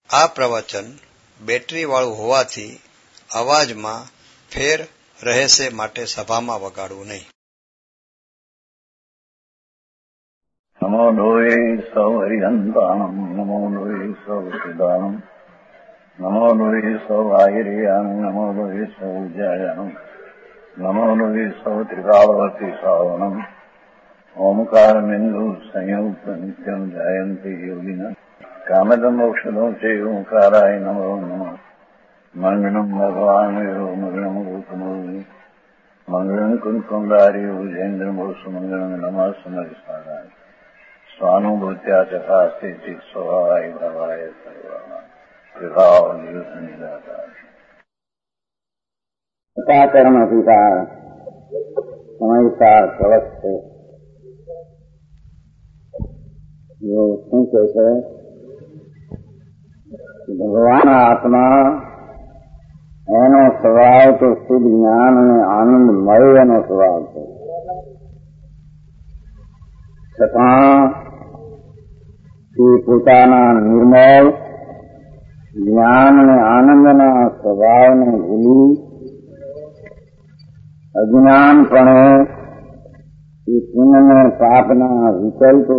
આ પ્રવચન બેટરી વાળું હોવાથી અવાજમાં ફેર રહેશે, માટે સભામાં વગાડવું નહીં. નમો લોહે સૌ હરિહંતાણમ, નમો લોહે સૌ સિદ્ધાણમ, નમો લોહે સૌ આયર્યાન, નમો લોહે સૌ જયાનમ, નમો લોહે સૌ ત્રિકાળવતી શ્રાવણમ, ઓમકારમિંદુ સંયુક્ત નિત્યમ જાયંતી યોગિના કામદમ ઔષધો છે ઓંકારાય નમો નમઃ. મંગળમ ભગવાન મંગળમ ગોતમોહિ, મંગળમ કુંકુંડારી ઉજેન્દ્રમોસુ, મંગળમ નમઃ સમરિસ્મરાય સ્વાનુભૂત્યા ચકાસ્તે ચિત સ્વભાવાય ભાવાય સર્વા વિભાવ નિદાતા કર્મ અધિકાર સમયસાર કવચ છે. જો શું કહે છે? ભગવાન આત્મા એનો સ્વભાવ તો શુદ્ધ જ્ઞાન અને આનંદમય એનો સ્વભાવ છે. છતાં તે પોતાના નિર્મળ જ્ઞાન અને આનંદના સ્વભાવને ભૂલી અજ્ઞાનપણે એ પુણ્ય પાપના વિકલ્પો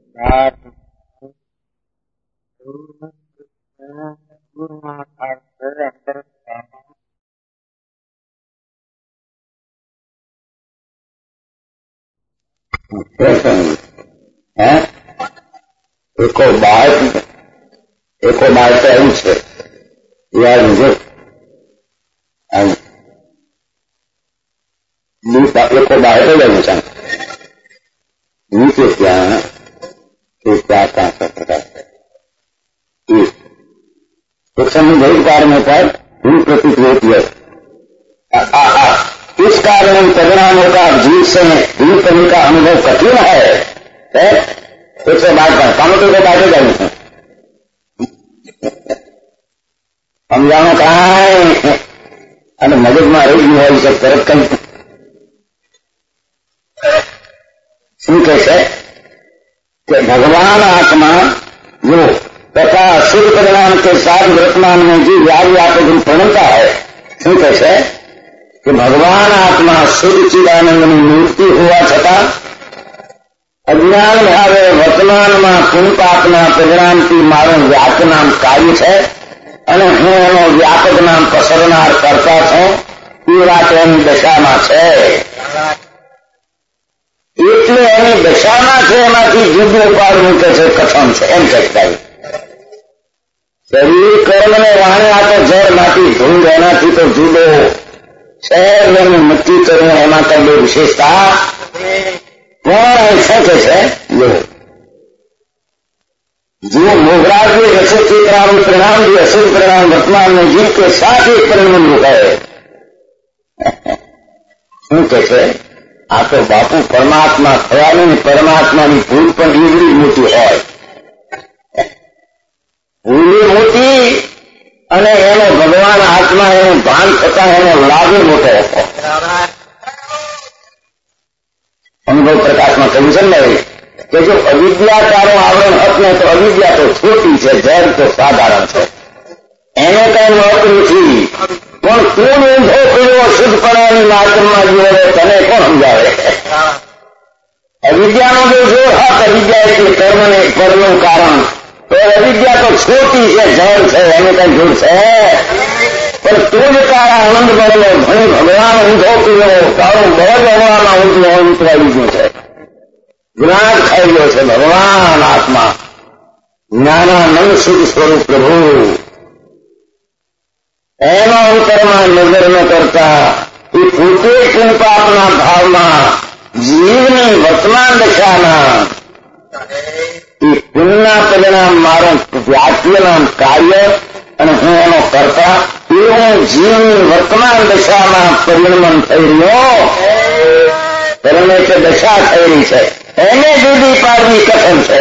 એકો બાળ તો એમ છે એકો બાળ તો એમ છે નીચે ત્યાં एक समय बहुत कारण होता है भूल प्रतीत होती है. इस कारण परिणामों का जीव से दूर करने का अनुभव कठिन है. 100 बात का कामों को बातें जानी है. हम जानो कहाँ है અને મગજમાં રહી ગયું હોય છે તરત કઈ શું કહે છે कि भगवान आत्मा जो तथा शुद्ध परिणाम के साथ वर्तमान में भी व्यापक रूप बनता है. શું કહે છે कि भगवान आत्मा शुद्ध चिदानंदની મૂર્તિ હોવા છતાં અજ્ઞાન ભાવે વર્તમાનમાં પુણ્યપાપના પરિણામથી મારું વ્યાપક નામ કાર્ય છે અને હું એનો વ્યાપક નામ પસરનાર કરતા છું. એ વાત એની દશામાં છે. એટલે એની દશામાં છે, એમાંથી જુદું પાડવું કે છે કથન છે એમ કહેતા. શરીર કર્મને વાણે આ તો જળ માટી ધૂળ એનાથી તો જુદો છે. એનું નક્કી કર્યું એમાં તો બે વિશેષતા કોણ શકે છે? जो मोगराज में रसो के परिणाम भी अशुभ परिणाम वर्तमान में जीव के साथ एक परिणाम होता है. શું કહે છે? આ તો બાપુ પરમાત્મા થવાની પરમાત્માની ભૂલ પણ એવડી મોટી હોય. ભૂલી મોટી અને એનો ભગવાન આત્મા એનું ભાન થતા એનો લાભ મોટો હતો. અનુભવ પ્રકાશમાં કહ્યું છે ને કે જો અવિદ્યાકારો આવરણ હક ને તો અવિદ્યા તો છોટી છે, જળ તો સાધારણ છે, એને કઈ મહત્વ નથી. પણ તું ઊંધો પીડો શુદ્ધપણાની માર્ગમાં જોડે તને કોણ સમજાવે? અવિદ્યાનો જો જોર હક અવિદ્યા એટલે કર્મને ફળનું કારણ, તો અવિદ્યા તો છોટી છે, જળ છે, એને કઈ જોર છે? પણ તું જ તારા આનંદ મળ્યો ઘણી ભગવાન ઊંધો પીડો તારું બળ હવામાં ઊંધું ઉતરાવી ગયું છે. વિરાટ થઈ ગયો છે ભગવાન આત્મા, જ્ઞાનાનંદ શુદ્ધ સ્વરૂપ પ્રભુ. એનો અંતરમાં નજર ન કરતા એ પોતે પુણ્યપાપના ભાવમાં જીવની વર્તમાન દશાના એ પુણ્યના પરિણામ મારું વ્યાપ્યના કાર્ય અને હું એનો કરતા એવું જીવની વર્તમાન દશામાં પરિણમન થઈ રહ્યો. પરિણે કે દશા થઈ રહી છે, એને જુદી પાડવી કથન છે.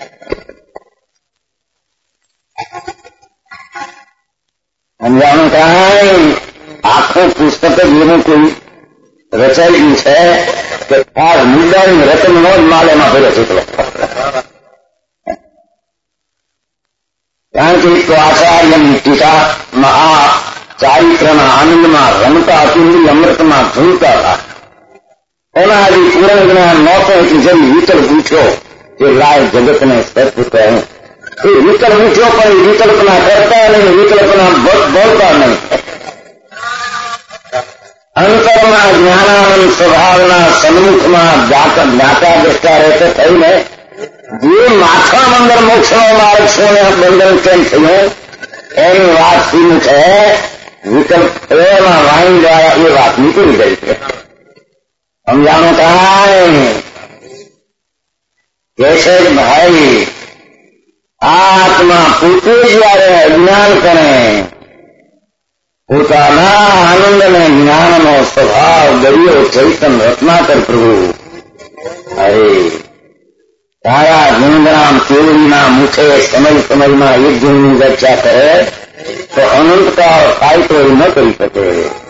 સમજાણું કાંઈ આખું પુસ્તક જ એવું કોઈ રચાઈ ગયું છે કે આ મુદ્દાની રતનનો જ માલ એમાં ભર્યો છે. કારણ કે તો આચાર્યની ટીકા આ ચારિત્રના આનંદમાં રમતા અતિન્દ્રિય અમૃતમાં ઝૂલતા હતા. એના હજી પૂર્ણ જ્ઞાન નહોતો એટલે જરી વિકલ્પ પૂછ્યો કે લાય જગતને સત્ય કહે. એ વિકલ્પ પૂછ્યો પણ એ વિકલ્પના કરતા નહીં, વિકલ્પના બોલતા નહીં. અંતરમાં જ્ઞાનાનંદ સ્વભાવના સન્મુખમાં જ્ઞાતા દ્રષ્ટા રહેતો થઈને જે માથા મંદર મોક્ષનો માર્ગ છે બંધન કેમ થયું એની વાત સીનું છે. વિકલ્પ એમાં વાણી દ્વારા એ વાત નીકળી ગઈ છે. સમજાણો કાંઈ કે છે ભાઈ આત્મા પોતે જયારે અજ્ઞાન કરે પોતાના આનંદ અને જ્ઞાનનો સ્વભાવ દરિયો ચૈતન રત્નાકર પ્રભુ અરે તારા ગુણગ્રામ કેવડીના મુખે સમયમાં એક ગુણની ચર્ચા કરે તો અનંતકાળ થાય તો એ ન કરી શકે.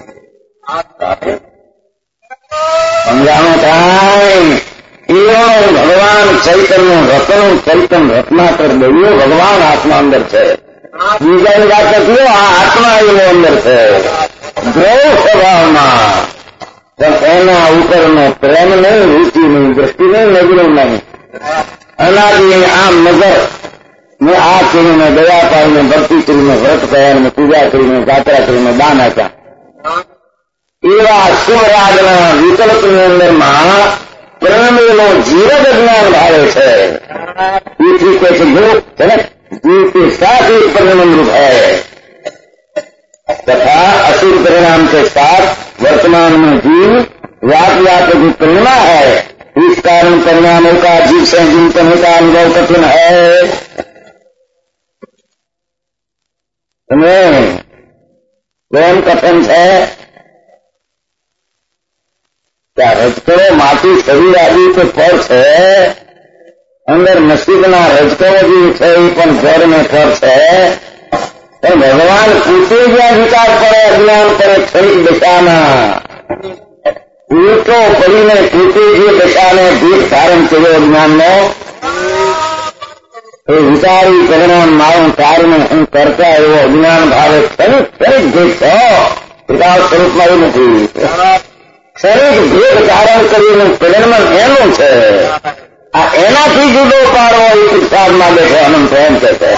સમજાણો કાંઈ એવો ભગવાન ચૈતનનું રત્નનું ચૈતન રત્નાકર દરિયો ભગવાન આત્મા અંદર છે. બીજાની વાત નથી, આ આત્મા એવો અંદર છે દ્રવ સ્વભાવમાં. પણ એના ઉપરનો પ્રેમ નહીં, રૂચિ નહીં, દ્રષ્ટિ નહીં, નજરો નહીં. અનાદિ આમ નજર ને આ કરીને દયા પાડીને ભક્તિ કરીને વ્રત કર્યા પૂજા કરીને જાત્રા કરીને દાન આપ્યા એવા શુભરાગના વિકલ્પની અંદરમાં પ્રેમેલો જીવદ જ્ઞાન ભાવે છે. એથી કે છે જો છે ને जीव के साथ एक परिणाम रूप है तथा असुर परिणाम के साथ वर्तमान में जीव व्यापक परिणा है. इस कारण परिणामों का जीव से जीव करने का अनुभव कठिन है. तुम्हें कौन कठिन है? क्या रजको माटी शरीर आदि के फर्श है અંદર નસીબના રજકો જે છે એ પણ ઘરને ફર છે. પણ ભગવાન પોતે જ્યાં વિકાર પડે અજ્ઞાન પડે ક્ષણિક દશાના ઉલટો પડીને પોતે જે દશાને ભેદ ધારણ કર્યો જ્ઞાનનો એ વિચારી પરિણામ મારું કાર્યને હું કરતા એવો અજ્ઞાન ભાવે ક્ષણિક ભેદ છો. પિતા સ્વરૂપમાં એવું નથી. ક્ષણિક ભેદ ધારણ કરીને પરિણામ એનું છે. આ એનાથી જુદો પાડવો એ પુરસાદમાં બેઠો અનંત એમ કે છે.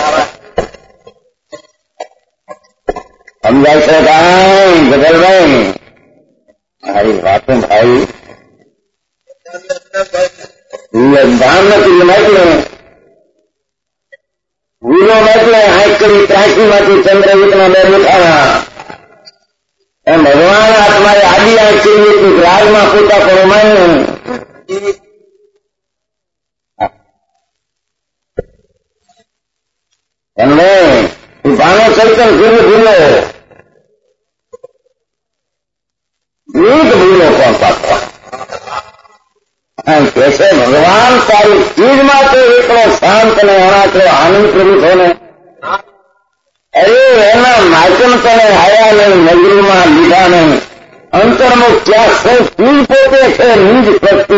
સમજાય છે કાંઈ જગલભાઈ? મારી વાતો ભાઈ ધામ નથી એટલે ભૂલો એટલે હાથ કરી ત્રાસીમાંથી ચંદ્રયુગના બે ઉઠાણા એમ ભગવાન આત્માએ આદિ આંખ કરી રાજમાં પોતા પણ માન્યું. એમને ભાનો ચૈતન ભૂલો ભૂલો એક ભૂલો કોણ પાકવા એમ કે છે ભગવાન તારી ચીજમાં તો એકલો શાંત ને અણાકલો આનંદ પ્રભુ છો ને અરે એના માધ્યમ તને આયા નહીં, નગરીમાં લીધા નહીં, અંતરનું ક્યાં શું ચીજ પોતે છે નિજ શક્તિ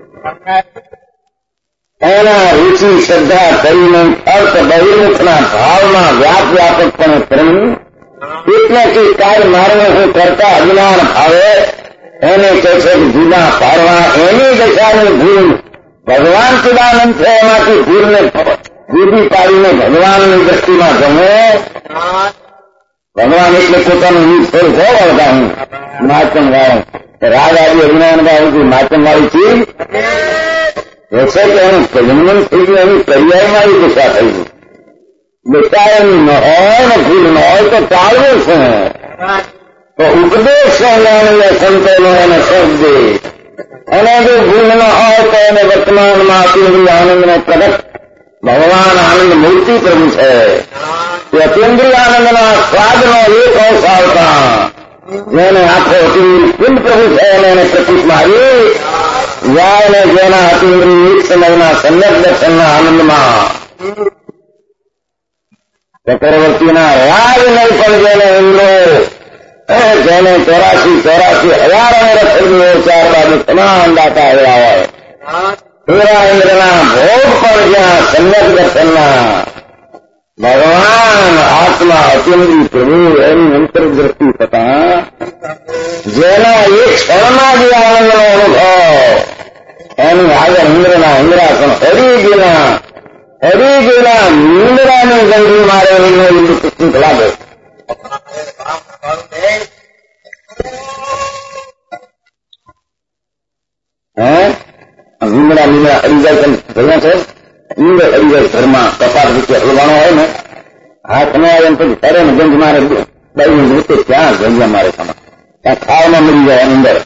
એના રુચિ શ્રદ્ધા કરીને અર્થ બહિર્મુખના ભાવમાં વ્યાપકપણે કરવું એટલે કે કાંઈ મારને હું કરતા અજ્ઞાન ભાવે એને કહે છે કે જુદા પાડવા એની દશાની ભૂલ ભગવાન ચિદાનંદ છે એમાંથી ભૂલને જુદી પાડીને ભગવાનની દ્રષ્ટિમાં ગમે. ભગવાન એટલે પોતાનું નીચ થોડું બહુ વળતા હું માચન વાળું રાગ આદિ અજ્ઞાન વાળું માચન વાળી ચીજ હશે કે એનું પ્રજનન થઈ ગયું, એની પર્યાયમાં એ દશા થઈ ગઈ. દશા એની ન હોય ને ભૂલ ન હોય તો ટાળવું છે. તો ઉપદેશ સંતોનો એને શબ્દે અને જો ભૂલ ન હોય તો એને વર્તમાનમાં અતિન્દ્રિય આનંદનો પ્રગટ ભગવાન આનંદ મૂર્તિ પ્રભુ છે. તે અતિન્દ્રિય આનંદના સ્વાદનો એક અંશ આવતા જેને આખો અતિન્દ્રિય પિંડ પ્રભુ છે એને પ્રતીક મારી વ્યાયને જેના અતિન્દ્રિય એક સમયના સમ્યક દર્શનના આનંદમાં ચક્રવર્તીના રાજ નહીં પણ જેને ઇન્દ્રો જેને 84,000 રથડીઓ ચાર બાજુ તમામ દાતા આવ્યા હોય એવા ઇન્દ્રના ભોગ પણ જ્યાં સમ્યક દર્શનના ભગવાન આત્મા અચેન્દ્રી પ્રભુ એની અંતરદ્રષ્ટિ થતા જેના એક ક્ષણમાં જે આનંદનો અનુભવ એની આગળ ઇન્દ્રાસન હરી ગયેલા નીંદરાની ગંદી મારે સુખ લાગે. નીંદરા હરી જાય ભેગા છે. નીંદર હરી જાય ઘરમાં કપાટ વચ્ચે હલવાનો હોય ને હાથ ન આવે ને પછી કરે ને ગંજ મારે બાઈ વૃત્તિ ક્યાં ગંજા મારે ત્યાં ખાવામાં મળી જાય અંદર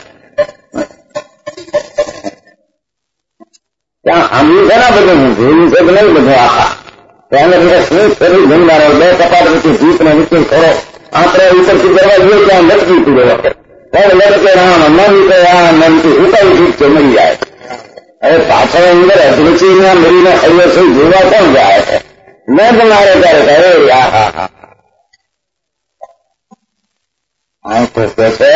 ત્યાં આંબી છે ને બધું જોયું છે કે નહીં બધું આખા ત્યાં બધા શું શરીર ગંજારો બે કપાટ વચ્ચે જીત ને વચ્ચે ખરો આપણે ઉપરથી કરવા જઈએ ત્યાં લટકી પીડો પણ લટકે રામ ન નીકળે આ મનથી ઉપાય જીત છે મળી જાય. હવે પાછળ અંદર અદૃચિના મરીને હૈયો છે જોવા પણ જાય છે ન જ મારે ત્યારે કહે આ તો કે છે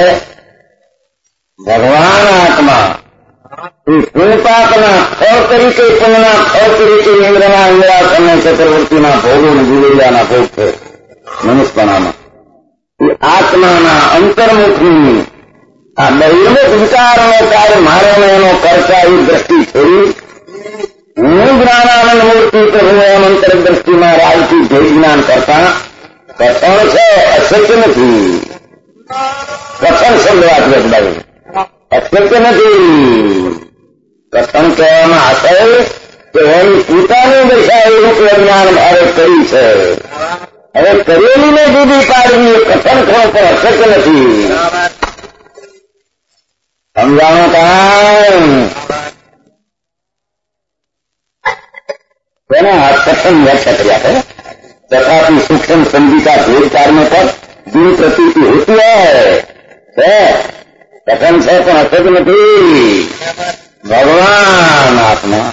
ભગવાન આત્મા એ પુણ્યપાપના ફળ તરીકે પુણ્યના ફળ તરીકે ઇન્દ્રના ઇન્દ્રાસન ચક્રવર્તીના ભોગો જીવેલાના ભોગ છે મનુષ્યપણામાં. એ આત્માના અંતર્મુખની આ દૈનિક વિચારનો કાર્ય મારે એનો કરતા એ દ્રષ્ટિ છોડી હું જ્ઞાનાનંદ મૂર્તિ પ્રભુ એમ અંતર દ્રષ્ટિમાં રાજથી ભેદ જ્ઞાન કરતા કથન છે અશક્ય નથી. કથન શબ્દ વાત બદલાયું અશક્ય નથી. કથન કહેવામાં આશય કે એની પોતાની દશા એ રૂપ જ્ઞાન ભારે કરી છે. હવે કરેલીને જુદી પાડવી એ કથન ખરો પણ અશક્ય નથી. સમજાણો કાંઈ તેના કથન વ્યાખ્યા કર્યા છે. तथापि सूक्ष्म संधि का भेद कारण पर दिन प्रतीति होती है कथन से पण असत नहीं. भगवान आत्मा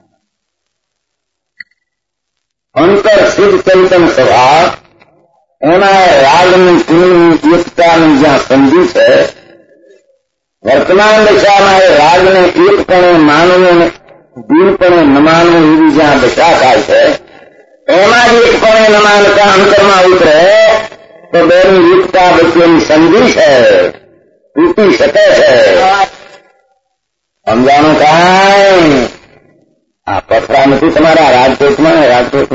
अंतर सिद्ध चैतन स्वभाव एना रागनी पुण्यनी एकताની જ્યાં સંધિ છે વર્તમાન દશામાં એ રાગને એકપણે માનવું ને દિનપણે ન માનવું એવી જ્યાં દશા થાય છે એમાં જ એકપણે ન માનતા અંતરમાં ઉતરે તો બેની એકતા વચ્ચેની સંધિ છે તૂટી શકે છે. સમજાણું કાંઈ આ પથરા નથી તમારા રાજકોટમાં હા રાજકોટ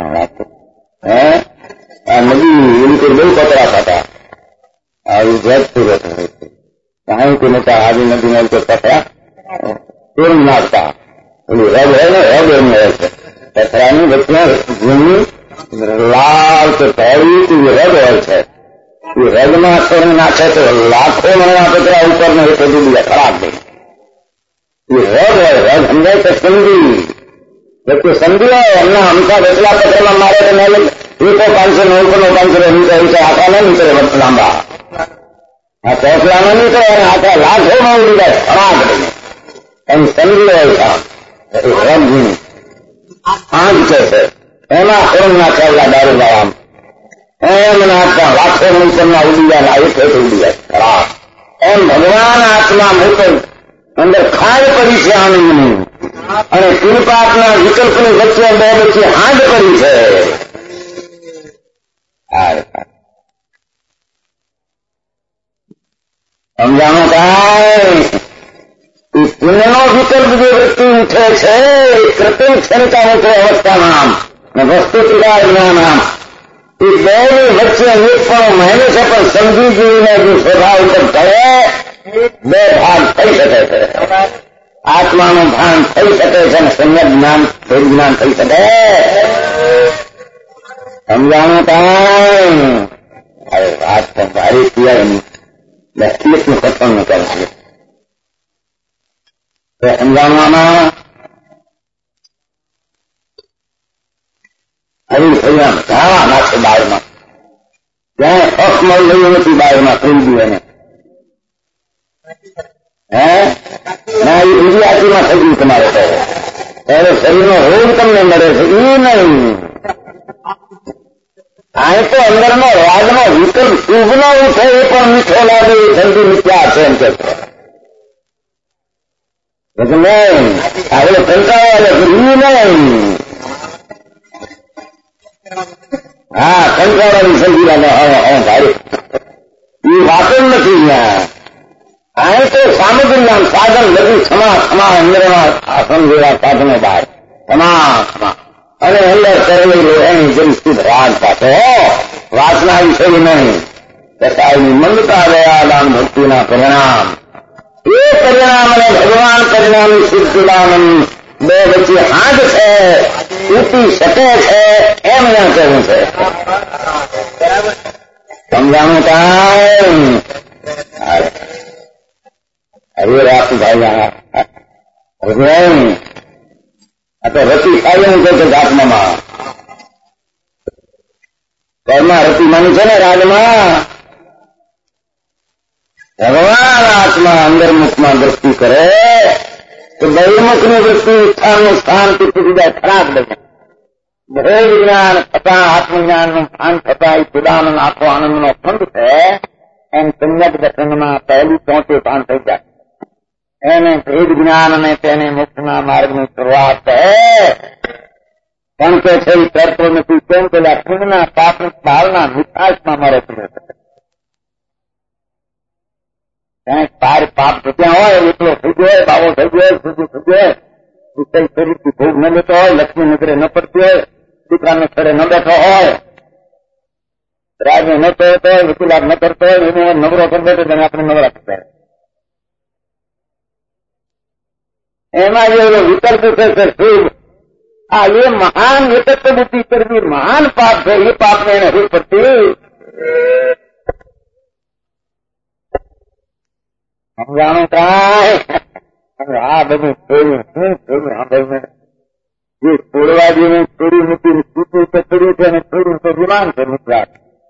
આ નદી એવી કોઈ બહુ પતરા થતા આવી જગતું રહેતું કાંઈ કે નતા આવી નદીમાં તો પથરા તોડ નાખતા પેલું રગ હોય ને રગ એમ રહે છે પથરાની વચ્ચે જૂની લાલ કે પહોળી રગ હોય છે એ રગમાં તોડ નાખે તો લાખો મણના પતરા ઉપર ને એક બીજા ખરાબ નહીં. એ રગ હોય રગ સમજાય તો સંધિ વ્યક્તિ સંધિ હોય એમના અમથા વેચલા પત્રમાં મારે તો મેં એકો 500 900 નીકળે આખા ન નીકળે વર્ષ લાંબા આ ચોસલાનો નીકળે અને આખા લાખોમાં ઉડી જાય ખરાબ રહીને એની સંધિ હોય કામ રગની આંખ છે એમાં ખોરમ નાખેલા દારૂ ગામ એમ નાખતા લાખો નીકળના ઉડી જાય એક ઉડી જાય ખરાબ. એમ ભગવાન આત્મા મોટો અંદર ખાડ પડી છે આનંદની અને પુણ્યપાપના વિકલ્પની વચ્ચે બે વચ્ચે હાંડ પડી છે. સમજાણો કાંઈ એ પુણ્યનો વિકલ્પ જે વૃત્તિ ઉઠે છે એ કૃત્રિમ ક્ષમતા ઉઠે અવસ્થાનામ ને વસ્તુ જ્ઞાનામ એ બેની વચ્ચે એક પણ મહેનત છે પણ સમજી જોઈને જો સ્વભાવ ઉપર કરે બે ભાગ થઈ શકે છે. આત્માનું ભાન થઈ શકે છે અને સમ્યક જ્ઞાન જ્ઞાન થઈ શકે. સમજાણું કાંઈ અરે વાત તો ભારી ક્રિયાની દસ્તિયતનું કથન ન કરશે તો સમજાણવામાં હરી ભૈયા ઘણા નાખે બહારમાં ત્યાં હક મળી રહ્યું નથી બહારમાં ખરીદ્યું એને ના એ બીજી આદિમાં થઈ ગયું તમારે તો ત્યારે શરીરનો રોગ તમને મળે છે એ નહીં આ તો અંદરનો રાગનો વિકલ્પ શુભનો ઉઠે એ પણ મીઠો લાગે એ ઠંડી મિથ્યા છે એમ કે નહીં આગળ કંટાળો આવે એ નહીં હા, કંટાળાની સમજી ભાઈ એ વાતો નથી. અહીં તો સામગ્રીના સાધન બધું સમા અંદરના આસન જેવા સાધનો બહાર સમા અને અંદર કરેલું એની જેમ શુદ્ધ રાગ સાથે વાસના વિષય નહીં કસાયની મંદતા દયાદાન ભક્તિના પરિણામ એ પરિણામ અને ભગવાન પરિણામની શુદ્ધિદાનંદ બે વચ્ચે હાથ છે, તૂટી શકે છે એમ ના કહેવું છે. સમજાણું કાંઈ હવે રાખું ભાઈ આ તો રતી ખાઈ કહે છે આત્મામાં ઘરમાં રતી માની છે ને રાજમાં ભગવાન આત્મા અંદરમુખમાં દ્રષ્ટિ કરે તો બહિર્મુખની દ્રષ્ટિ સ્થાનનું સ્થાન તૂટી જાય, ખરાબ બને. ભેદ જ્ઞાન થતા આત્મજ્ઞાનનું સ્થાન થતા એ સુદાનંદ આખો આનંદનો ખંડ છે. એમ સંયત દર્શનમાં પહેલી ચોથે સ્થાન થઈ જાય. એને ભેદ જ્ઞાન અને તેને મુક્તના માર્ગની શરૂઆત છે. પણ કે છે એ કરતો નથી કેમ પેલા પુણ્યના પાપની ભાવના નિકાસમાં મળે છે. ક્યાંક પાર પાપ જગ્યા હોય એટલો થઈ ગયો, બાવો થઈ ગયો, સુધી થઈ ગયો, કઈ શરીરથી ભોગ ન લેતો હોય, લક્ષ્મી નગરે ન પડતી હોય, દીકરાને સ્થળે ન બેઠો હોય, રાજને ન થતો હોય, વકીલાત ન કરતો હોય, એને નવરો કરી બેઠો તેને આપણે નવરા થતા એમાં જે વિકલ્પ છે શુભ આ એ મહાન એકત્વ બુદ્ધિ કરવી મહાન પાપ છે. એ પાપને એને હરી પડતી સમજાણું કાંઈ આ બધું છોડ્યું શું છોડ્યું સાંભળને જે છોડવા જેવું છોડ્યું નથી, છૂટું તો છોડ્યું છે અને છોડ્યું તો વિમાન છે મિત્રા.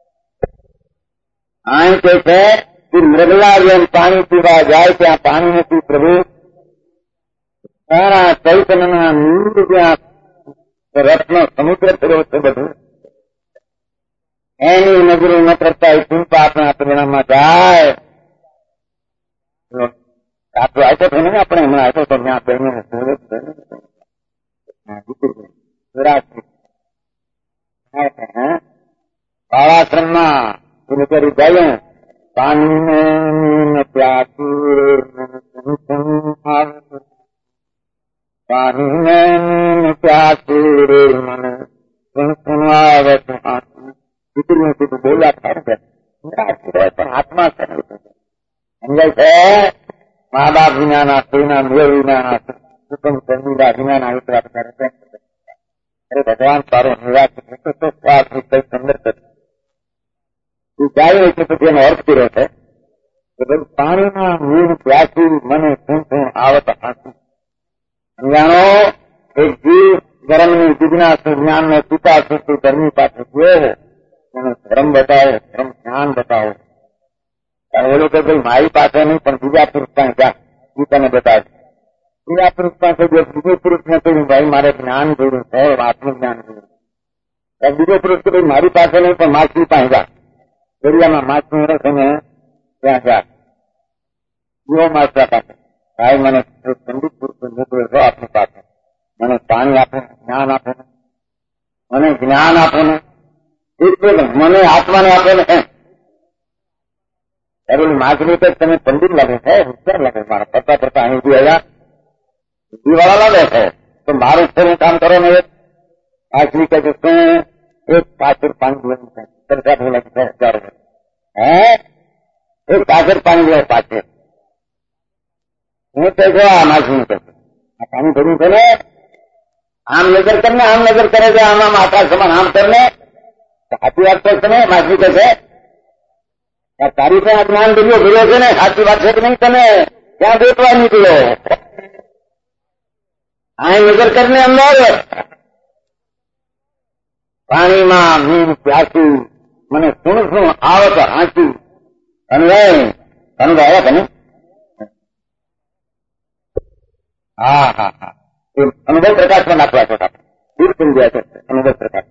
અહીં કે છે કે મૃગલા જેમ પાણી પીવા જાય ત્યાં પાણી નથી પ્રભુ, તારા ચૈતન્યના નીર જ્યાં રત્ન સમુદ્ર થયો છે બધું એની નજરે ન કરતા શું પાપના પરિણામમાં જાય. આટલો આપ્યો છે ને આપણે હમણાં આપ્યો તો ત્યાં બહેનો બાળાશ્રમમાં એને કરી જાય પાણી પ્યાસુર મને દીકરીઓ સુધી બોલ્યા થાય છે પણ આત્મા સમજાય છે. મા બાપ વિનાના કોઈના મેળ વિનાના કુટુંબ સંબંધા વિનાના વિશ્વાસ કરે છે. અરે ભગવાન તારો નિરાશ કઈ સુંદર છે તું જાય છે પછી એનો અર્થ કર્યો છે કે ભાઈ પાણીના મૂળ પ્યાસી મને શું શું આવત હાંસું સમજાણો. એક જીવ ધર્મની જિજ્ઞાસુ જ્ઞાનનો પિતા સુધી ધર્મી પાસે ગયો એને ધર્મ બતાવો, ધર્મ જ્ઞાન બતાવો. એ લોકો ભાઈ મારી પાસે નહીં પણ બીજા પુરુષ પાસે જા ગીતાને બતાવે. બીજા પુરુષ પાસે જો બીજો પુરુષને કહ્યું ભાઈ મારે જ્ઞાન જોયું છે, આત્મજ્ઞાન જોયું. બીજો પુરુષ કે ભાઈ મારી પાસે નહીં પણ માછલી પાસે જા, દરિયામાં માછલી રસ અને ત્યાં જા બીજો માછલા પાસે ભાઈ મને ઠંડી પુરુષ મોકલ્યો છો આપની પાસે, મને પાણી આપો, જ્ઞાન આપો ને, મને જ્ઞાન આપો ને, એટલે મને આત્માને આપો ને. એમ માછલી તો તમે પંડિત લાગે છે, હોશિયાર લાગે છે, મારા કરતા કરતા અહીં ઉભી આવ્યા બુદ્ધિવાળા લાગે છે તો મારું થોડું કામ કરો ને. એક માછલી કહે છે શું એક પાછળ પાણી લેવું છે, ચર્ચા થઈ લાગે છે એક પાછળ પાણી લેવું પાછળ. હું કહે છો આ માછલી કહે આ પાણી ભર્યું છે ને આમ નજર કરીને આમ નજર કરે છે, આમ આમ આકાશ સમાન આમ કરીને સાચી વાત છે ને. માછલી કહે છે તારી ત્યાં જ્ઞાન દરિયો ભર્યો છે ને, સાચી વાત છે કે નહીં, તમે ત્યાં દેખવા નીકળ્યો આ નજર કરીને અંદર પાણીમાં મીન પ્યાસી મને શું શું આવત હાંચી અનુભવ કે નહીં. હા હા હા એ અનુભવ પ્રકાશમાં નાખવા છો દૂર સમજ્યા છે અનુભવ પ્રકાશ.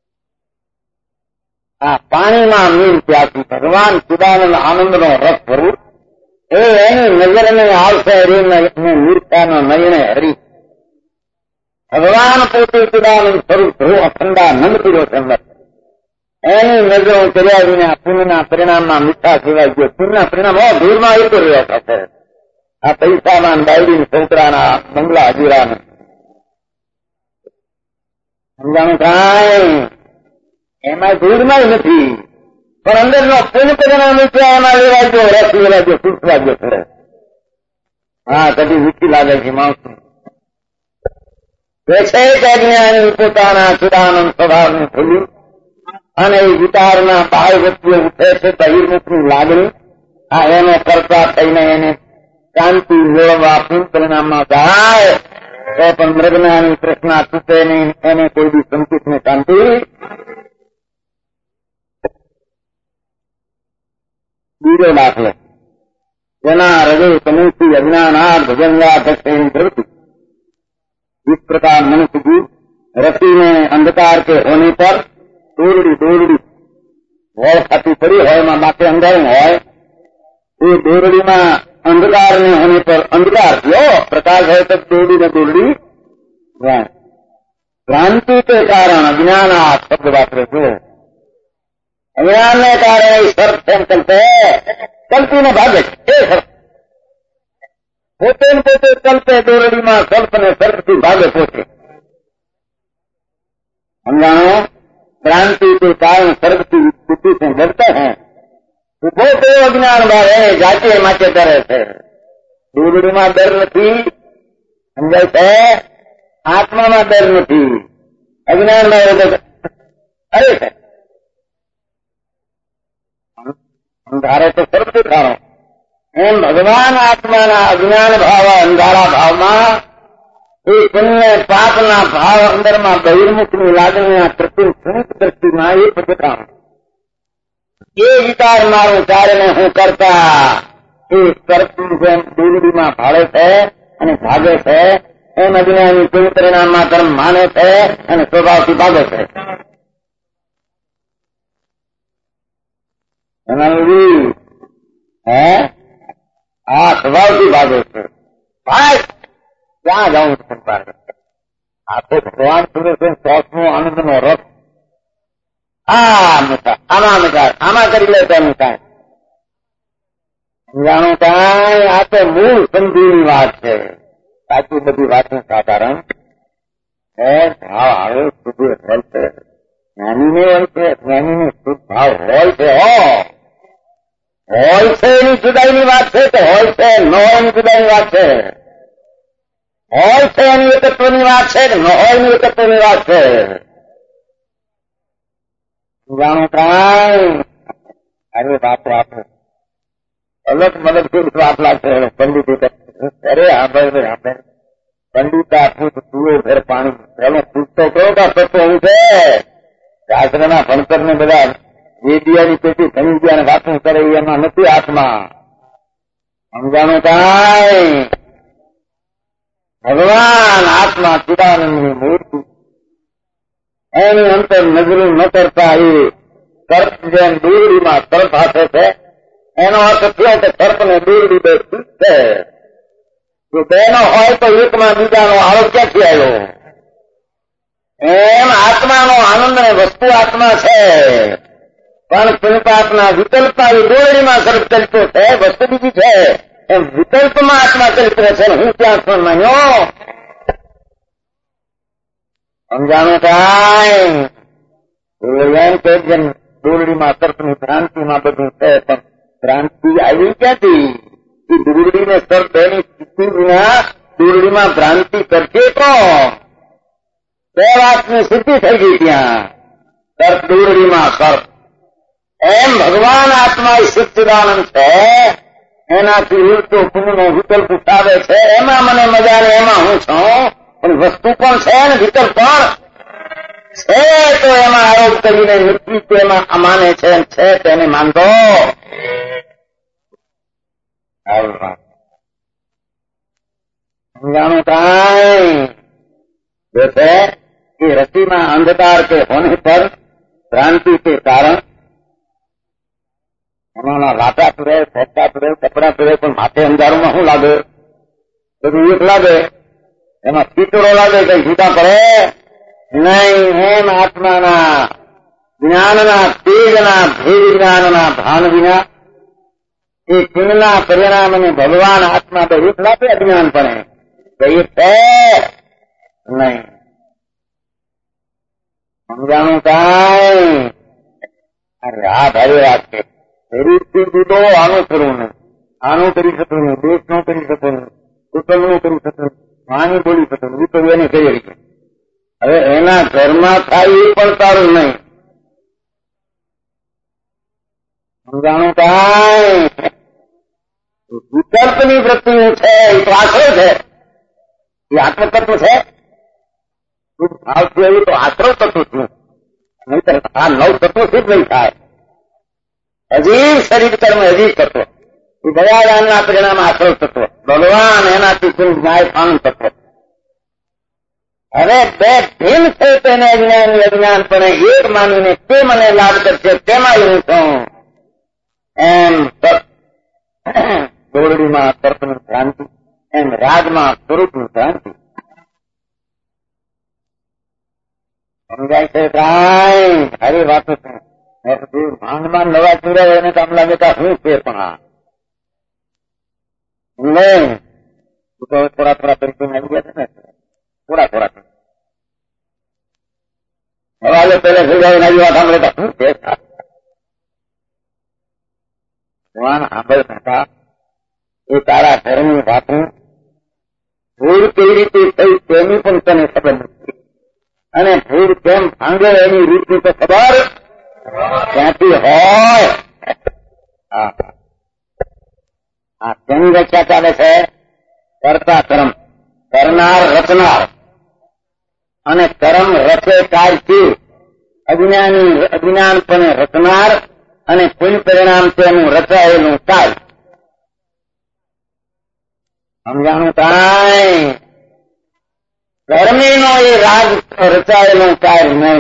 આ પાણીમાં મીન પ્યાસી ભગવાન સુદાનંદ આનંદનો રસ ભરવું એ એની નજરને આવશે મૂર્ખાનો નયને હરી ભગવાન પોતે સદાનંદ સ્વરૂપ ધ્રુવ અખંડાનંદ પીરો છે અંદર. એની નજરો કર્યા વિના પુણ્યના પરિણામમાં મીઠા સિવાય ગયો. પુણ્યના પરિણામ ધૂળમાં આવતો રહ્યા સાથે આ પૈસામાં ડાયરી છોકરાના બંગલા હજીરાને સમજાણું કાંઈ એમાં ધૂળમાં નથી, પણ અંદરનો પુણ્ય પરિણામ મીઠા એમાં લેવા ગયો, રસ લેવા ગયો, પૂછવા ગયો ખરે. હા, કદી વીછી લાગે છે માણસ. અજ્ઞાની પોતાના ચિદાનંદ સ્વભાવને ભૂલી અને એ વિચારના બાળ વ્યક્તિઓ ઉઠે છે બહિર્મુખની લાગણી. આ એનો કરતા થઈને એને શાંતિ મેળવવા પૂર્ણ પરિણામમાં જાય તો પણ મૃગનાની કૃષ્ણા તૂટે નહીં, એને કોઈ બી સંકુચને શાંતિ. બીજો દાખલો, જેના હૃદય કમુથી અજ્ઞાનાર ભજનવા દક્ષિણ ધરતી. इस प्रकार मनुष्य की रस्सी में अंधकार के होने पर दौरड़ी होल खाती पड़ी है मां बाकी अंधारू है, ये दौरड़ी में अंधकार में होने पर अंधकार जो प्रकाश है तब दौरड़ी भ्रांति के कारण अज्ञान शब्द वापरे जो अज्ञान ने कारण सर्प से चलते चलती ने भागे પોતે ને પોતે કલ્પે દોરડીમાં સર્પ ને સર્પથી ભાગે પોતે. સમજાણો? क्रांति के कारण सर्प की बुद्धि से डरते हैं तो પોતે અજ્ઞાન ભાવે જાતે માચે કરે છે. દોરડીમાં ડર નથી, સમજાય છે? આત્મામાં ડર નથી, અજ્ઞાન ભાવે અરે છે અંધારે તો સર્પ દેખાણો. એમ ભગવાન આત્માના અજ્ઞાન ભાવ અંધારા ભાવમાં એ પુણ્ય પાપના ભાવ અંદરમાં બહિર્મુખની લાગણીના પ્રતિ સુનિત દ્રષ્ટિમાં એ પ્રગટાણ એ વિચાર મારું કાર્યને હું કરતા એ સર્પની જેમ દોરડીમાં ભાળે છે અને ભાગે છે, એમ અજ્ઞાની પુણ્ય પરિણામમાં કર્મ માને છે અને સ્વભાવથી ભાગે છે. હા, સ્વભાવથી ભાગે છે. ભાઈ ક્યાં જાઉં સંસાર? આ તો ભગવાન સુરે છે શ્વાસનો આનંદનો રસ. આમાં કરી લે તેનું કાંઈ જાણું કાંઈ. આ તો મૂળ સંધિની વાત છે. સાચી બધી વાતનું સાધારણ ભાવ આવે શુદ્ધ હોય છે. જ્ઞાનીને હોય છે, જ્ઞાનીને શુદ્ધ ભાવ હોય છે. હોય છે એની જુદાઈની વાત છે કે હોય છે ન હોય એની જુદાઈની વાત છે. હોય છે એની એકત્વની વાત છે કે ન હોય એની એકત્વની વાત છે. જાણું કાંઈ અરે બાપુ આપે અલગ મદદ વાત લાગશે. પંડિત અરે આપણે પંડિતા પૂછ તુએ ઘર પાણી પેલો પૂછતો કયો કા સતો હું છે. શાસ્ત્રના ભણતર ને બધા વેદિયાની પેટી ઘણી ગયા વાતો કરે એમાં નથી આત્મા. સમજાણું કાંઈ? ભગવાન આત્મા ચિદાનંદની મૂર્તિ એની અંતર નજરું ન કરતા એ સર્પ જેમ દોરડીમાં સર્પ હાથે છે. એનો અર્થ થયો કે સર્પને દોરડી બે છે. જો બેનો હોય તો એકમાં બીજાનો આરોપ ક્યાંથી આવ્યો? એમ આત્માનો આનંદ ને વસ્તુ આત્મા છે, પણ પુણ્યપાપના વિકલ્પમાં એ દોરડીમાં સર્પ ચલતો છે, વસ્તુ બીજી છે. એમ વિકલ્પમાં આત્મા ચલિત્ર છે. હું ક્યાં છું માન્યો? સમજાણું કાંઈ? એમ કે જેમ દોરડીમાં સર્પની ભ્રાંતિમાં બધું છે, પણ ભ્રાંતિ આવી ક્યાંથી? એ દોરડીને સર્પ એની સ્થિતિ વિના દોરડીમાં ભ્રાંતિ કરશે કોણ? બે વાતની સિદ્ધિ થઈ ગઈ ત્યાં. સર્પ દોરડીમાં સર્પ. એમ ભગવાન આત્મા સચ્ચિદાનંદ છે, એનાથી ઉલટો પુણ્યનો વિકલ્પ ઉઠાવે છે. એમાં મને મજા ને એમાં હું છું, પણ વસ્તુ પણ છે ને વિકલ્પ પણ છે. તો એમાં આરોપ કરીને નથી તો એમાં અમાને છે તેને માનતો. સમજાણું કાંઈ? जैसे कि रस्सी में अंधकार के होने पर भ्रांति के कारण उन्होंने लाटा पड़े, फेंकता पड़े, कपड़ा पड़े, पर माथे अंधारों में શું લાગે? બધું એક લાગે. એમાં પીતળો લાગે કઈ છૂટા પડે નહીં. એમ આત્માના જ્ઞાનના તેજના ભેદ જ્ઞાનના ભાન વિના એ પુણ્યના પરિણામને ભગવાન આત્મા તો રૂપ લાગે અજ્ઞાનપણે કઈ છે નહીં. સમજાણું કાંઈ? અરે આ ભાઈ વાત છે. શરીરથી જુદો આનું કરવું નહીં, આનું કરી શકું નહીં, દેશ નું કરી શકું નહીં, કુટુંબનું કરી શકું, માની બોલી શકું, એ તો એને કઈ રીતે. હવે એના ઘરમાં થાય એ પણ સારું નહીં. સમજાણું કાંઈ? વિકલ્પની વૃત્તિ છે એ તો આશ્રય છે, એ આત્મતત્વ છે. ભાવથી એવું તો આશ્રય તત્વ છું, નહીતર આ નવ તત્વ સિદ્ધ નહીં થાય. અજીબ શરીર કર્મ અજીબ તત્વ એ દયાદાનના પરિણામ આશ્રય તત્વ, ભગવાન એનાથી શું ન્યાય પાનું તત્વ. હવે બે ભિન્ન છે તેને અજ્ઞાની અજ્ઞાનપણે એક માનીને તે મને લાભ કરશે તેમાં હું છું. એમ દોરડીમાં તર્કની ભ્રાંતિ, એમ રાગમાં સ્વરૂપની ભ્રાંતિ. સમજાય છે કાંઈ? સારી વાતો છે. માંડમાં નવા ચૂડા એને કામ લાગે કે શું છે પણ આ નહીં. થોડા થોડા તરીકે આવી ગયા છે ને, થોડા થોડા હવાલે પહેલે થઈ જાય એના જેવા કામ લેતા શું છે ભગવાન આંબળ હતા. એ તારા ઘરની વાતું ભૂલ કેવી રીતે થઈ તેની પણ તને ખબર નથી, અને ભૂલ કેમ ભાંગે એની રીતની તો ખબર ક્યાંથી હોય. આ તેની રક્ષા ચાલે છે. કરતા કર્મ, કરનાર રચનાર, અને કર્મ રચે કારથી અજ્ઞાની અજ્ઞાનપણે રચનાર, અને પુણ્ય પરિણામ તેનું રચાયેલું કાર્ય. સમજાણું કાંઈ? કર્મીનો એ રાગ રચાયેલું કાર્ય નહીં.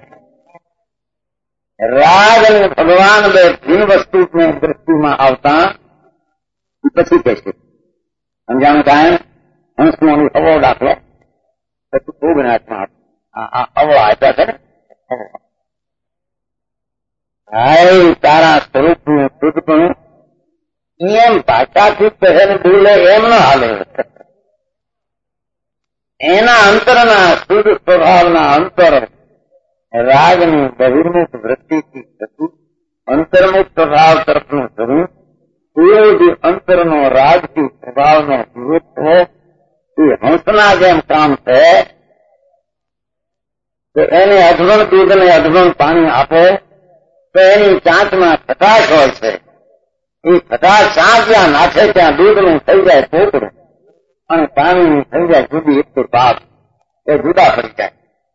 રાગ અને ભગવાન બે ભિન્ન વસ્તુની દ્રષ્ટિમાં આવતા પછી કહેશે. સમજાણું કાંઈ? હંસનો અવો દાખલો પછી ભોગનાથમાં અવો આપ્યા છે ને. હાય તારા સ્વરૂપનું શુદ્ધપણું એમ ભાષાથી પહેલ બોલે એમ ન હાલે. એના અંતરના શુદ્ધ સ્વભાવના અંતર રાગની બહિર્મુખ વૃત્તિથી થતું અંતર્મુખ સ્વભાવ તરફનું સ્વરૂપ, એવો જે અંતરનો રાગથી સ્વભાવનો વિરોધ થવો એ હંસના જેમ કામ છે. તો એને અધવણ દૂધને અધવણ પાણી આપો તો એની ચાંચમાં ખટાશ હોય છે. એ ખટાશ ચાંચ જ્યાં નાખે ત્યાં દૂધનું થઈ જાય પોકડું, અને પાણીનું થઈ જાય જુદી એક ભાગ, એ જુદા પડી જાય.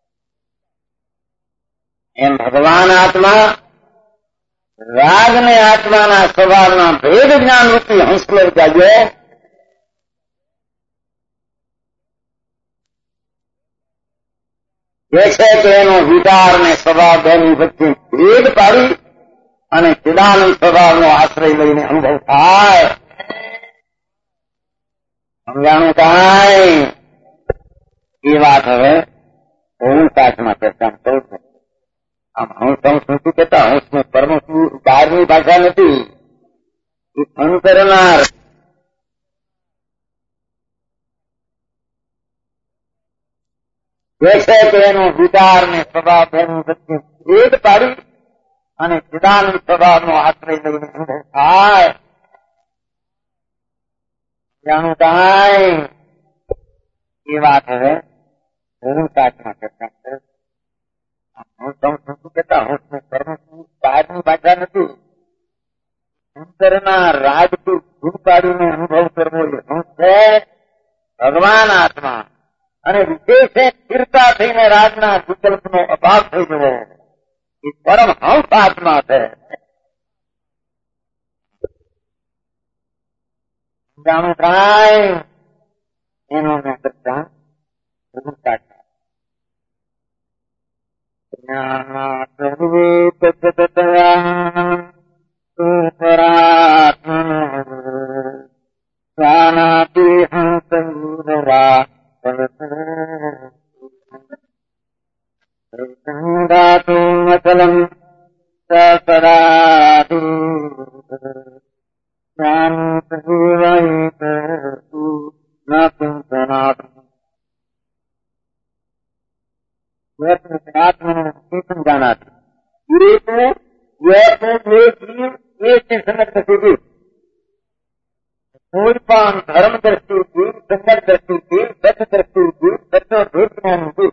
એમ ભગવાન આત્મા રાગ ને આત્માના સ્વભાવના ભેદ જ્ઞાન રૂપી હંસલો જાગ્યો. જે છે કે એનો વિચાર ને સ્વભાવ બેની વચ્ચે ભેદ પાડી અને ચિદાનંદ સ્વભાવનો આશ્રય લઈને અનુભવ થાય. સમજાણું કાંઈ? એ વાત હવે 59માં ચર્ચા કરું છું. આમ હંસ નથી કહેતા, હંસને પરમ બહારની ભાષા નથી, એ અંતરના જે છે કે એનો વિચાર ને સ્વભાવ બેની વચ્ચે ભેદ પાડી અને ચિદાનંદ સ્વભાવનો આશ્રય લઈને અનુભવ થાય. જાણું કાંઈ? એ વાત હવે 59માં ચર્ચા કરું. હું કહેતા હંસને પરમ બહારની ભાષા નથી, અંતરના રાજથી ભૂલ પાડીને અનુભવ કરવો એ હંસ છે. ભગવાન આત્મા અને વિશેષે સ્થિરતા થઈને રાજના વિકલ્પનો અભાવ થઈ જવો એ પરમ હંસ આત્મા છે. જાણું કાંઈ? એનો મેં ચર્ચા જ્ઞાનાતિ હંસરા केवलम सपराधु शांत न सनातन समझाना ये समझ सकेगी कोई पान धर्म दृष्टि की संगत दृष्टि की सत्य दृष्टि की सत्य भेद ज्ञान की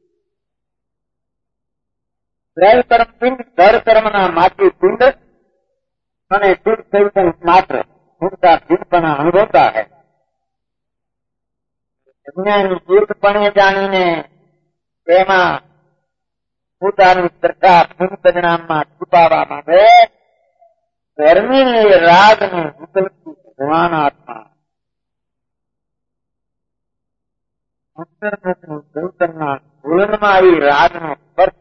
ત્રય કર્મ પિંડ દર કર્મના માટી પિંડ અને શુદ્ધ ચૈતન્ય માત્ર ઉનકા જીવપણા અનુભવતા है અજ્ઞાની ચૂકપણે જાણીને તેમાં પોતાની શ્રદ્ધા પૂર્ણ પરિણામમાં છુપાવવા માંગે ધર્મની રાગને વિકલ્પી ભગવાન આત્મા અંતર્મુખનું ચૈતન્ય ભૂલનમાં આવી રાગનો સ્પર્શ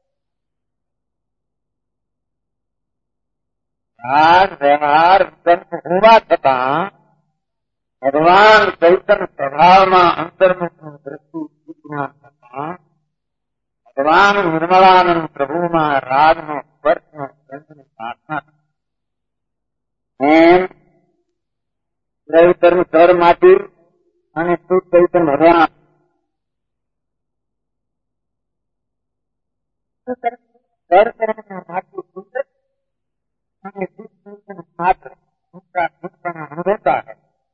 राग व्यवहार होवा छता भगवान चैतन्य स्वभाव में अंतर्मुख दृष्टि सूचना छता भगवान निर्मलानंद प्रभु में राग नो स्पर्श नो प्रार्थना एम चैतन्य स्वर माटी અને શુદ્ધ ચૈતન્ય ભગવાન સ્વર કર્મના માટી શુદ્ધ मात्र उनका दुखपना अनुभवता है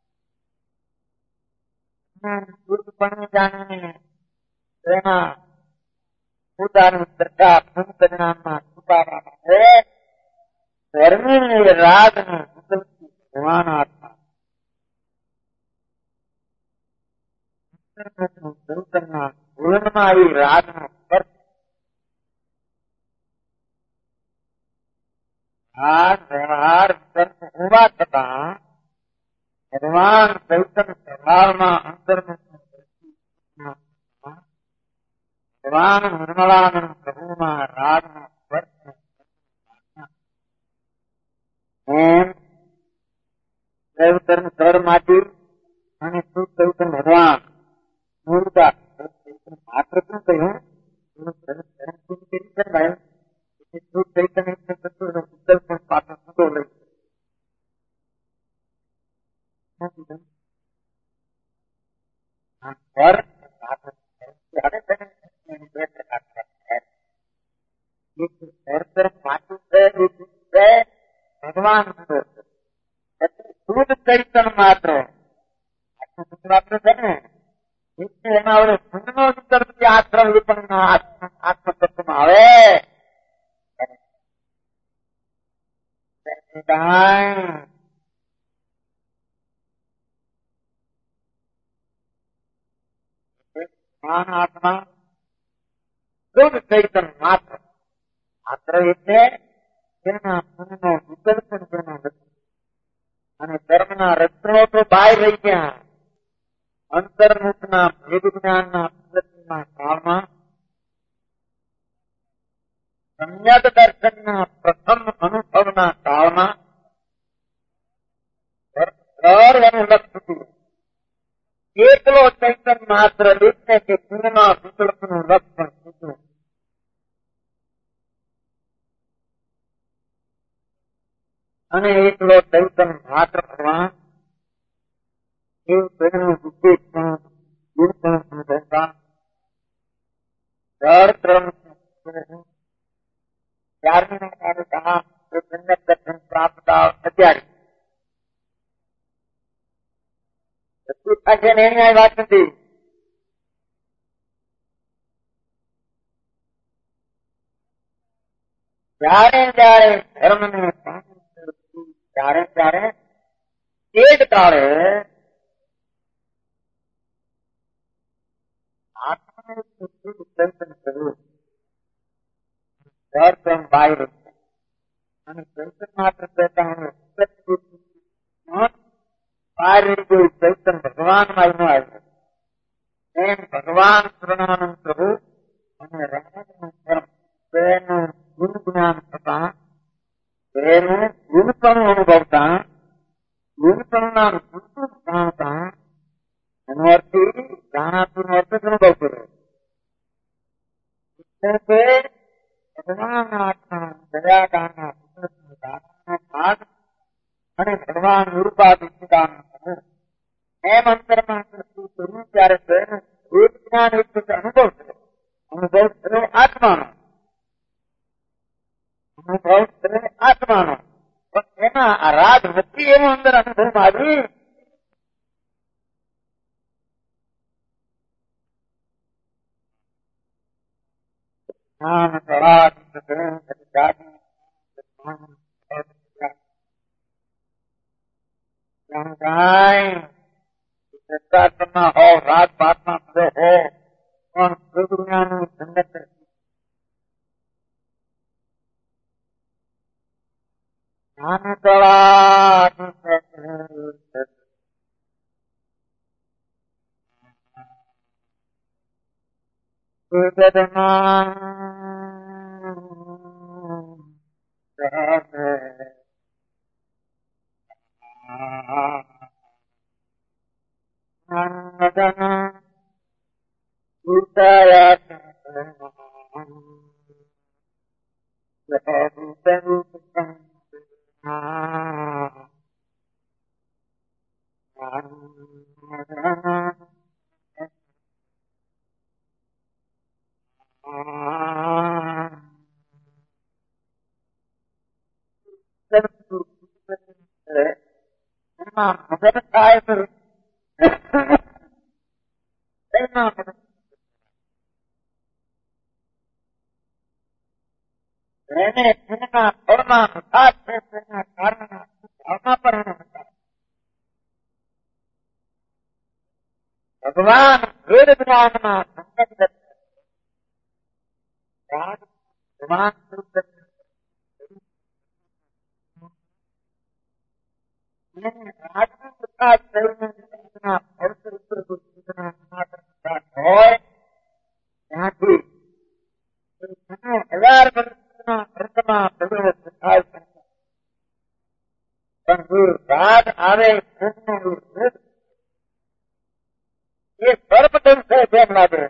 दुखपणे जाने તેમાં પોતાની શ્રદ્ધા પૂર્ણ પરિણામમાં છુપાવવા માંગે ધર્મની રાગને વિકલ્પી ભગવાન આત્મા ચૈતન્ય ભૂલનમાં આવી રાગનો સ્પર્શ राग व्यवहार होवा छता भगवान चैतन्य स्वभाव में अंतर्मुख दृष्टि भगवान निर्मलानंद प्रभु में राग नो स्पर्श एम चैतन्य स्वर माटी અને શુદ્ધ ચૈતન્ય ભગવાન મૂળતા ચૈતન્ય માત્ર શું કહ્યું શુદ્ધ ચૈતન્ય ઉત્તર પણ પાછો છૂટો લઈ ભગવાન શુદ્ધ ચૈતન્ય માત્ર માત્ર છે ને એમાં હવે શુદ્ધનો વિતર આશ્રમ વિપન્ન આત્મતત્વમાં આવે આત્મા શુદ્ધ ચૈતન્ય માત્ર માત્ર એટલે તેના પુણ્યનો વિકલ્પ તેનો નથી અને ધર્મના રચનો તો બહાર રહી ગયા અંતર્મુખના ભેદ જ્ઞાનના પ્રગતિના કાળમાં સમ્યક દર્શનના પ્રથમ અનુભવના કાળમાં લક્ષ એકલો ચૈતન્ય માત્ર એટલે કે પૂર્ણ વિકલ્પનું લક્ષણ સૂચવું અને એકલો ચૈતન્ય માત્ર ભગવાન એવું તેનું વિશેષ कहा दर्शन प्राप्त અત્યારે એની વાત નથી જ્યારે ત્યારે ધર્મને ત્યારે ત્યારે તે જ કાળે આત્માને ચિંતન કરવું દર્શન બહાર અને ચૈતન્ય માત્ર બહાર કોઈ ચૈતન્ય ભગવાન માં આવ્યું એમ ભગવાન પૂર્ણાનંદ પ્રભુ અને રામનું ધર્મ તેનું ગુણ જ્ઞાન થતા તેનું ગુણપણું અનુભવતા ગુણપણુના ગુણ જાણતા એનો અર્થ જાણાતું અર્થ જ અનુભવ કર્યો ભગવાન આત્મા દયાદાન ભાગ અને ભગવાન રૂપાદિત્ય દાન કરવું એમ અંતરમાં કર્યું ત્યારે સ્વયં એક જ્ઞાન એક અનુભવ થયો આત્માનો પણ એમાં આ રાગ નથી એવો અંદર અનુભવ આવી હો રાગ બાતમાં હો પણ દુનિયાનું સંગત ભગવાન વેદ જ્ઞાનમાં સંગત ભગવાન હોય ત્યાંથી 1000 વર્ષના વર્તમાં પ્રવેશ થાય છે પણ રાગ આવે એ સર્વદમ છે જેમ લાગે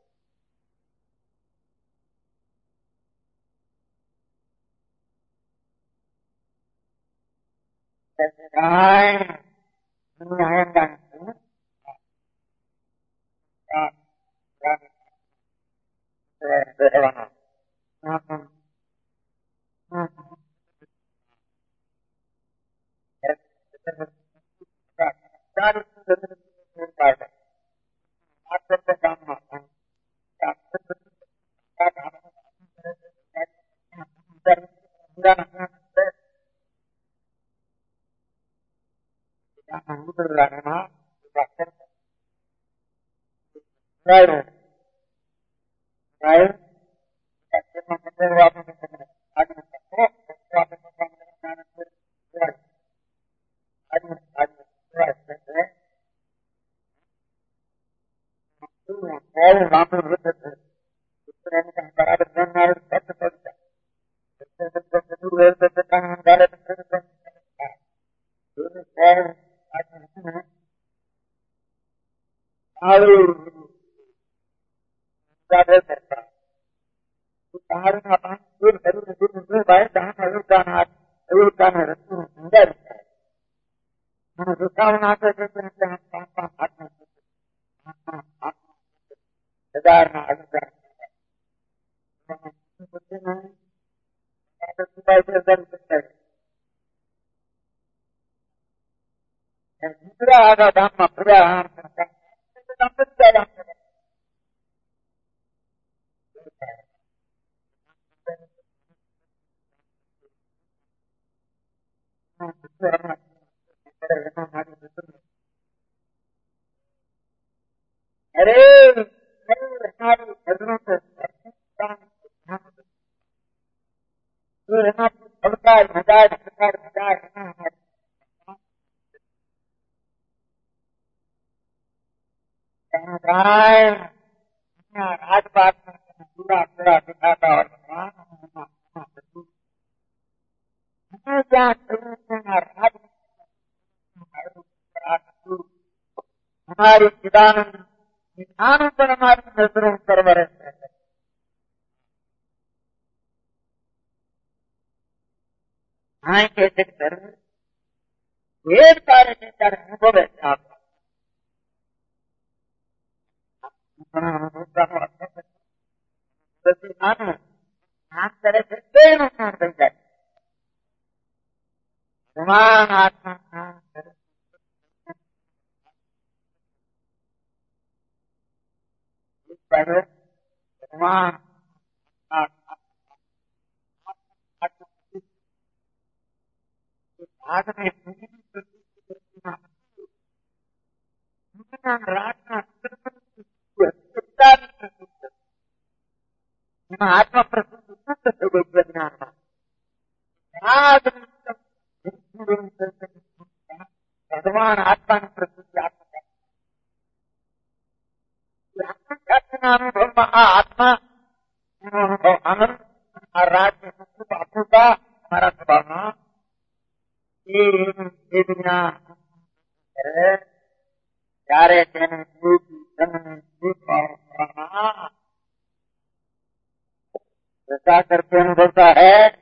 हमारी चिदानंद निधान पर हमारी नजरों पर बरस रहे हाँ कैसे धर्म ढेर सारे विचार अनुभव है आपका आप तरह से प्रेम बन जाए भगवान आत्मा भगवान आत्मा भगवान आत्मा प्रस्तुति अनुभव आत्मा अनुभव आनंद राज्य आत्मता हमारा स्वभाव ત્યારે તેને ऐसा करके अनुभवता है